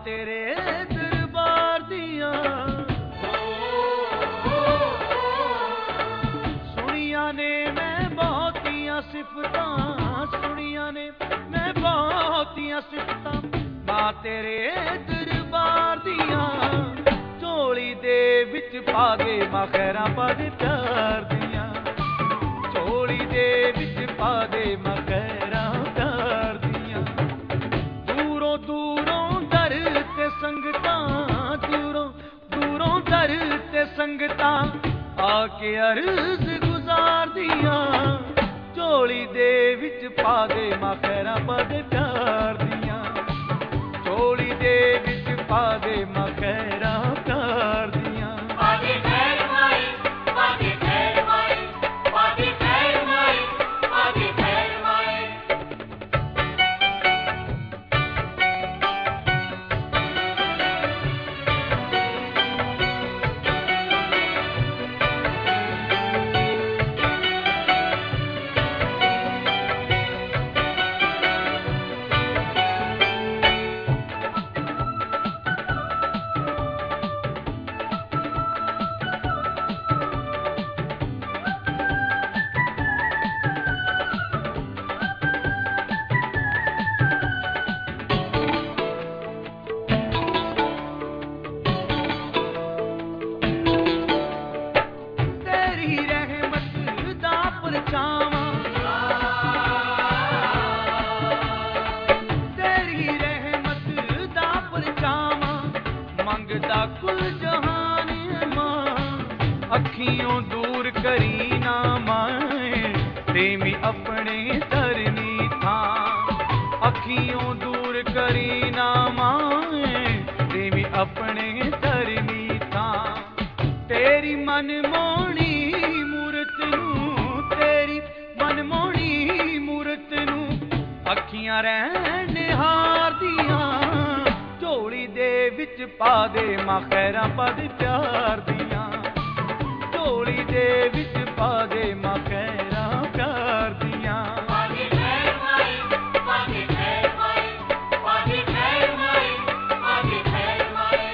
तेरे दरबार दिया सुनिया ने मैं बहुतियां सिफतां सुनिया ने मैं बहुतियां सिफतां मां तेरे दरबार दिया झोली दे विच पा दे मां खैरां पा दे प्यार दिया झोली दे विच पा दे मां खैरां प्यार दिया दूरों दूरों दर ते संगतां दूरों दूरों दर ते संगतां आके अर्ज गुजार दिया झोली दे विच पा दे मां खैरां पा दे प्यार दिया झोली दे विच पा दे मां खैरां प्यार दिया पादे खैर माई पादे खैर माई पादे खैर माई पादे खैर माई अखियों दूर करी ना माए प्रेमी अपने तरनी था अखियों दूर करी ना माए प्रेमी अपने तरनी था तेरी मनमोहनी मूरत नू तेरी मनमोहनी मूरत नू अखियां रहन हार दिया झोली दे विच पा दे मां खैरां पा दे प्यार दिया झोली दे विच पा दे मां खैरां प्यार दिया पादे खैर माई पादे खैर माई पादे खैर माई पादे खैर माई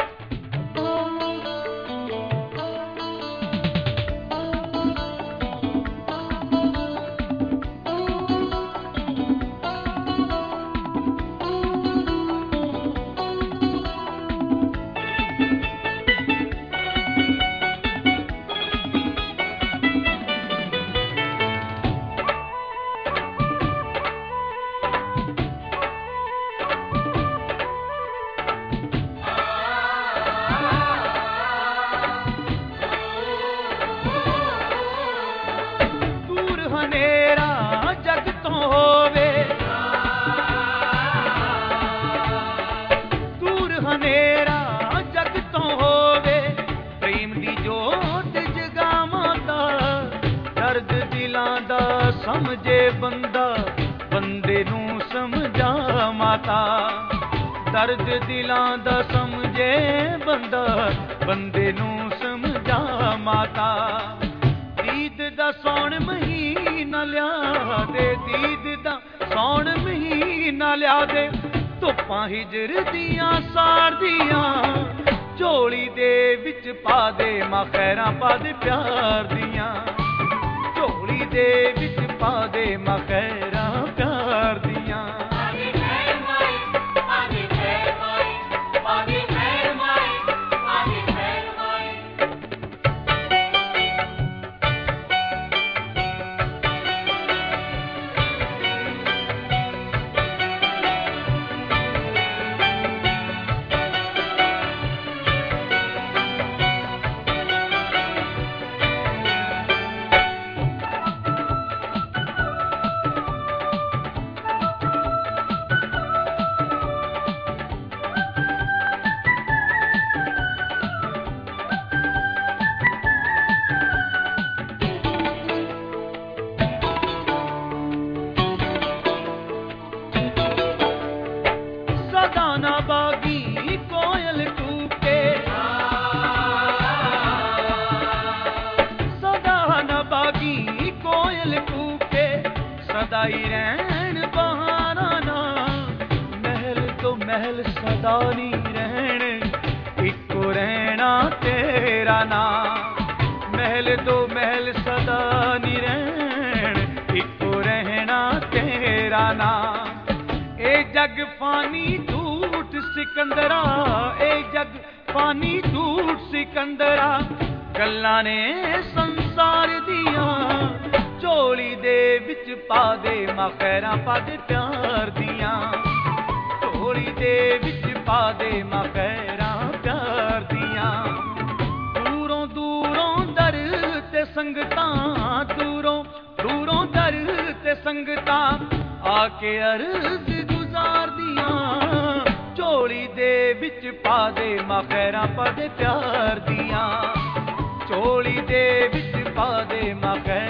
समझे बंदा बंदे नू समझा माता दर्द दिलां दा समझे बंदा बंदे नू समझा माता दीद दा सौण महीना लिया दे दीद दा सौण महीना लिया दे धुप्पां हिजर दियां साड़ दियां झोली दे विच पा दे मां खैरां पा दे प्यार दियां झोली दे विच पा दे मां खैरां प्यार दियां पादे खैर माई पादे खैर माई पादे खैर माई पादे खैर माई सदाई रहन बहाना ना महल तो महल सदा नी रहने, इको रहना तेरा नाम। महल दो महल सदा नी रहने, इको रहना तेरा नाम। ए जग फानी झूठ सिकंदरा, ए जग फानी झूठ सिकंदरा, गल्लां ने संसार दियां, झोली दे विच पा दे मां खैरां पा दे प्यार दियां। झोली दे विच पा दे मां खैरां प्यार दियां। दूरों दूरों दर ते संगतां, दूरों दूरों दर ते संगतां, आके अर्ज गुजार दियां। झोली दे विच पा दे मां खैरां पा दे प्यार दियां। झोली दे विच पा दे मां खैरां